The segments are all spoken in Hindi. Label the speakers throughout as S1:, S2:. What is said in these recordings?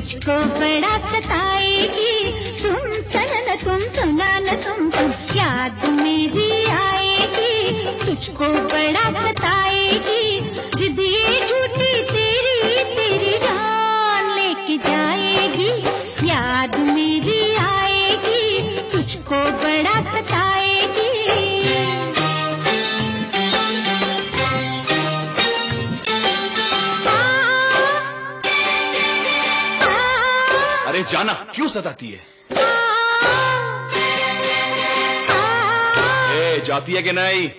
S1: तुझको बड़ा सताएगी, तुम तन तुम सुना न तुम याद मेरी आएगी, तुझको बड़ा सताएगी, जिद ये झूठी तेरी तेरी जान लेके जाएगी, याद मेरी आएगी, तुझको बड़ा सताएगी।
S2: अरे जाना, क्यों सताती है? ए, जाती है कि नहीं?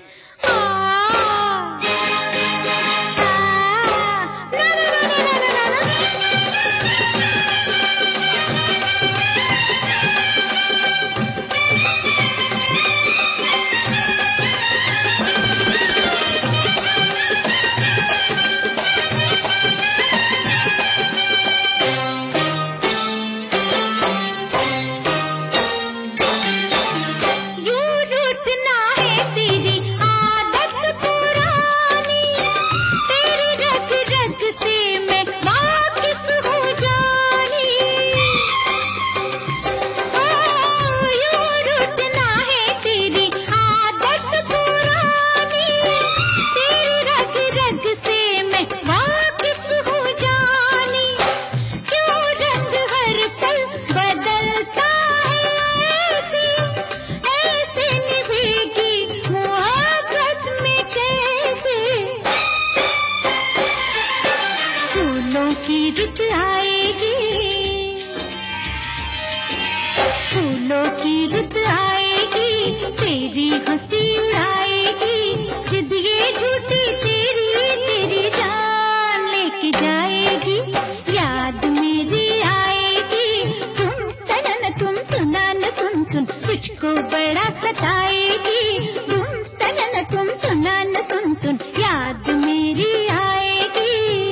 S2: रुत आएगी, फूलों की रुत आएगी, तेरी हंसी उड़ाएगी, जिद ये झूठी तेरी तेरी जान लेके जाएगी, याद मेरी आएगी, तुम तन तुम सुना न तुम तुझको बड़ा सताएगी, तुम तन तुम सुना न तुम याद मेरी आएगी।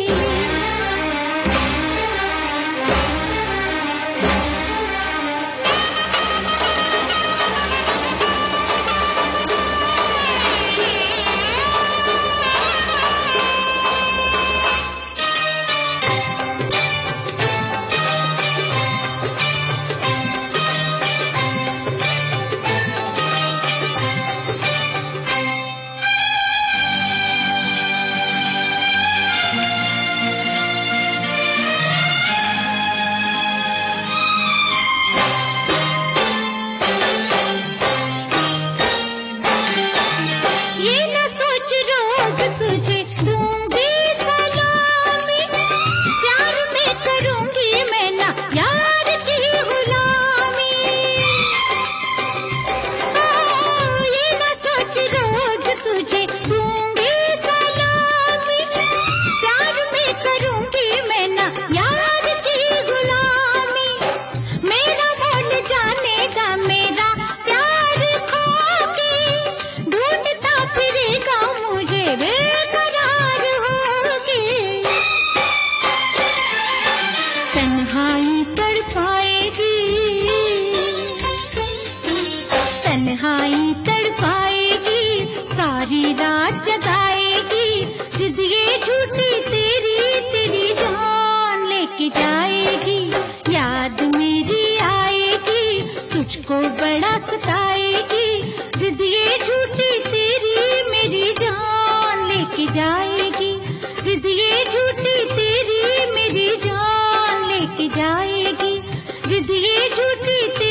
S2: तन्हाई तड़पाएगी, सारी रात जगाएगी, जिद ये झूठी तेरी तेरी जान लेके जाएगी, याद मेरी आएगी, तुझको बड़ा सताएगी, जिद ये झूठी तेरी मेरी जान लेके जाएगी, जिद ये झूठी तेरी मेरी जान लेके जाएगी, जिद ये झूठी